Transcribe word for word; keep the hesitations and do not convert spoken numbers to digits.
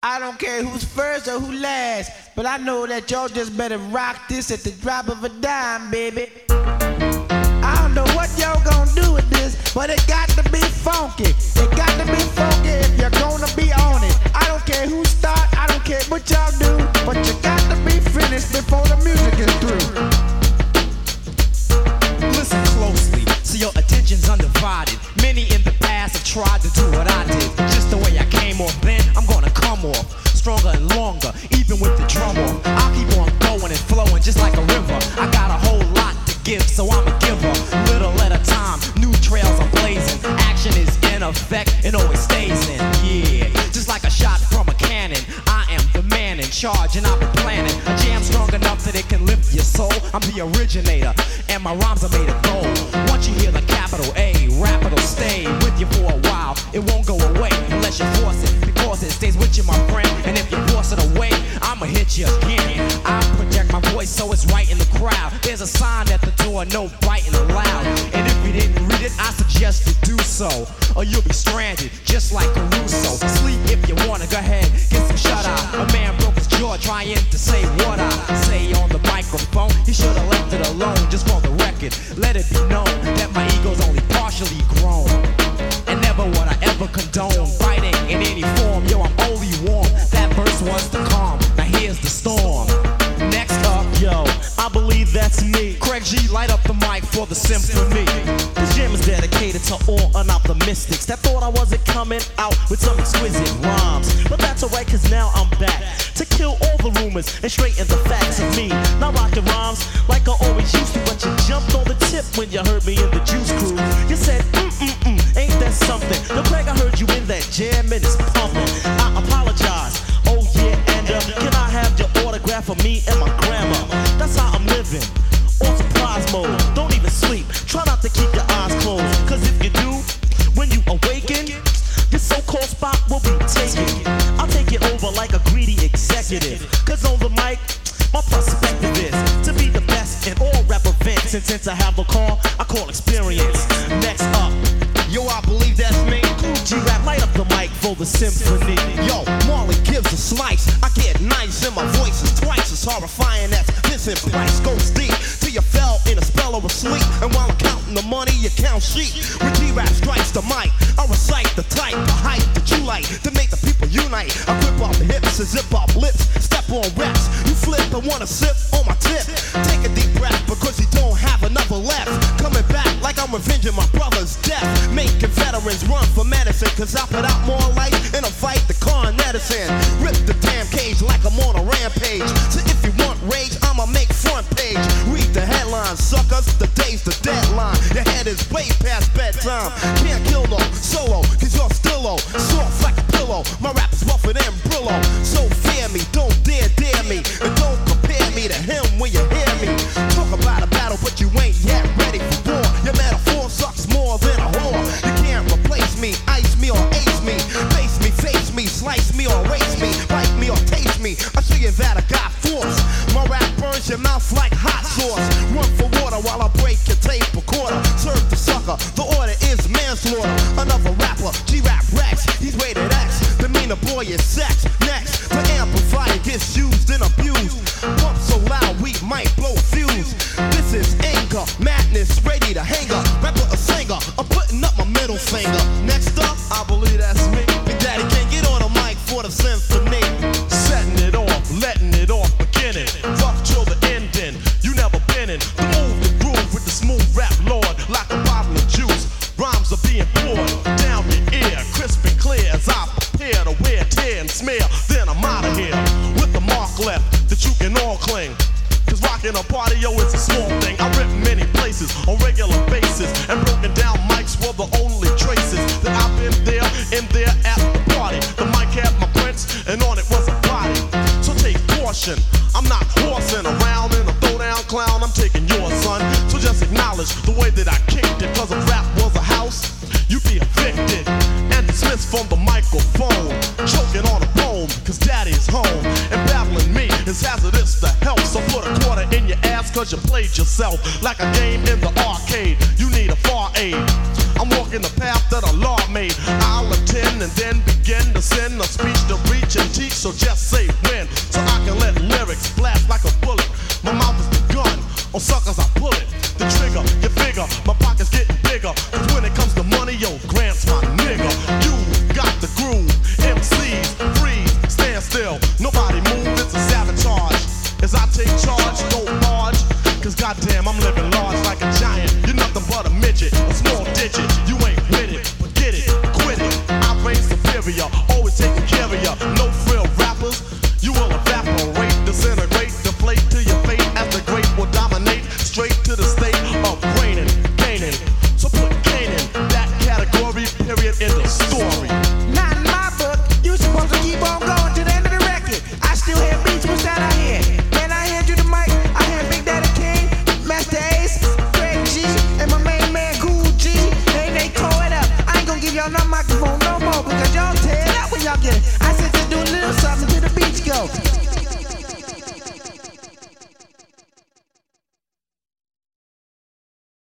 I don't care who's first or who last, but I know that y'all just better rock this at the drop of a dime, baby. I don't know what y'all gonna do with this, but it got to be funky. It got to be funky if you're gonna be on it. I don't care who start, I don't care what y'all do, but you got to be finished before the music is through. Listen closely, so your attention's undivided. Many in the past have tried to do what I did. Just the way I came off then, I'm gonna come off stronger and longer, even with the drum off. I'll keep on going and flowing just like a river. I got a whole lot to give, so I'm a giver. Little at a time, new trails are blazing. Action is in effect and always stays in. Yeah, just like a shot from a cannon. I am the man in charge and I've been planning a jam strong enough that it can lift your soul. I'm the originator and my rhymes are made of gold. Once you hear the capital A, rap it'll stay with you for a while. It won't go away unless you force it, because it stays with you, my friend. And if you force it away, I'ma hit you again. I project my voice so it's right in the crowd. There's a sign at the door, no biting allowed. And if you didn't read it, I suggest you do so, or you'll be stranded just like Caruso. Sleep if you wanna, go ahead, get some shut eye. A man broke his jaw trying to say what I say on the microphone. He should've left it alone, just for the record. Let it be known that my ego's only partially grown, and never would I ever condone fighting in any form. Yo, I'm only warm. That verse was the calm. Now here's the storm. Next up, yo, I believe that's me. Craig G, light up the mic for the symphony. This jam is dedicated to all unoptimistics that thought I wasn't coming out with some exquisite rhymes. But that's alright, cause now I'm back to kill all the rumors and straighten the facts of me. Now rockin' rhymes like I always used to, but you jumped on the tip when you heard me in the Juice Crew. You said, mm-mm-mm, ain't that something? Yo, Craig, I heard you in that jam and it's pumping. I apologize, oh yeah, and uh, can I have your autograph for me and my grandma? That's how I'm living, on surprise mode. Don't even sleep, try not to keep your eyes closed, cause if you do, when you awaken, this so-called spot will be taken. I'll take it over like a greedy executive, cause on the mic, my perspective is to be the best in all rap events. And since I have a call, I call experience. Next up, yo, I believe that's me. Cool G-Rap, light up the mic for the symphony. Yo, Marley gives a slice. I get nice and my voice is twice as horrifying as Vincent Price goes deep till you fell in a spell of a sleep. And while I'm counting the money, you count sheep. When G-Rap strikes the mic, I recite the type, the hype that you like to make the people unite. I grip off the hips and zip off lips, step on reps. You flip and wanna sip on my tip. Take a deep breath because you don't have another left. Coming back like I'm revenging my brother's death. Making veterans run for medicine, cause I put out more life in a fight than Con Edison. Rip the damn cage like I'm on a rampage. So if you want rage, I'ma make front page. Read the headlines, suckers, the day's the deadline. Your head is way past bedtime. Can't kill no solo, cause you're still low. Soft like a pillow, my rap is rougher than Brillo. So fear me, don't dare dare me, and don't compare me to him when you hear me. Talk about a battle, but you ain't yet ready for war. Your metaphor sucks more than a whore. You can't replace me, ice me or ace me. Face me, face me, slice me or race me. Bite me or taste me, I show you that I got force. My rap burns your mouth like hot sauce. Run for water while I break your tape recorder. Serve the sucker, the order is manslaughter. Another rapper, G-Rap Rex, he's rated X. The meaner boy is sex. Next, the amplifier gets used and abused. Pump so loud we might blow a fuse. This is anger, madness, ready to hang up. Rapper a singer, I'm putting up my middle finger. Next up, I believe that's me. Big Daddy can't get on a mic for the symphony. setting it off, letting it off, beginning. Rough till the ending, you never been in. The move, the groove with the smooth rap lord. Like a bottle of juice, rhymes are being poured down your ear, crisp and clear as I prepare to wear, tear and smear. Then I'm out of here with the mark left that you can all cling. Cause rockin' a party, yo, it's a small thing. I rip many places on regular basis, and broken down mics were the only traces that I've been there, in there at the party. The mic had my prints, and on it was a body. So take caution, I'm not horsing around in a throwdown clown. I'm taking yours, son. So just acknowledge the way that I kicked it. Cause if rap was a house, you'd be evicted and dismissed from the microphone. Choking on a poem, cause daddy's home. And battling me is hazardous to health. So put a quarter in your ass cause you played yourself. Like a game in the arcade, you need a far aid. I'm walking the path that a law made. I'll attend and then begin to send a